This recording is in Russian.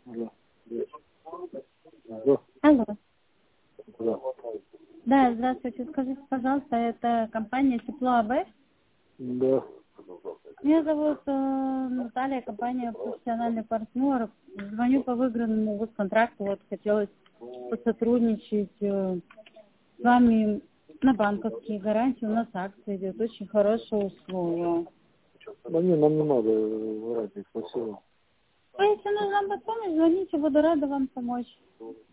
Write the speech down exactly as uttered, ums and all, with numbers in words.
Алло. Алло. Алло. Да. Да, здравствуйте. Скажите, пожалуйста, это компания Тепло АБ? Да. Меня зовут э, Наталья, компания профессиональный партнер. Звоню по выигранному госконтракту. Вот хотелось посотрудничать э, с вами на банковские гарантии. У нас акция идет, очень хорошая услуга. Да не, нам не надо врать, спасибо. А если нужна будет помощь, звоните, буду рада вам помочь.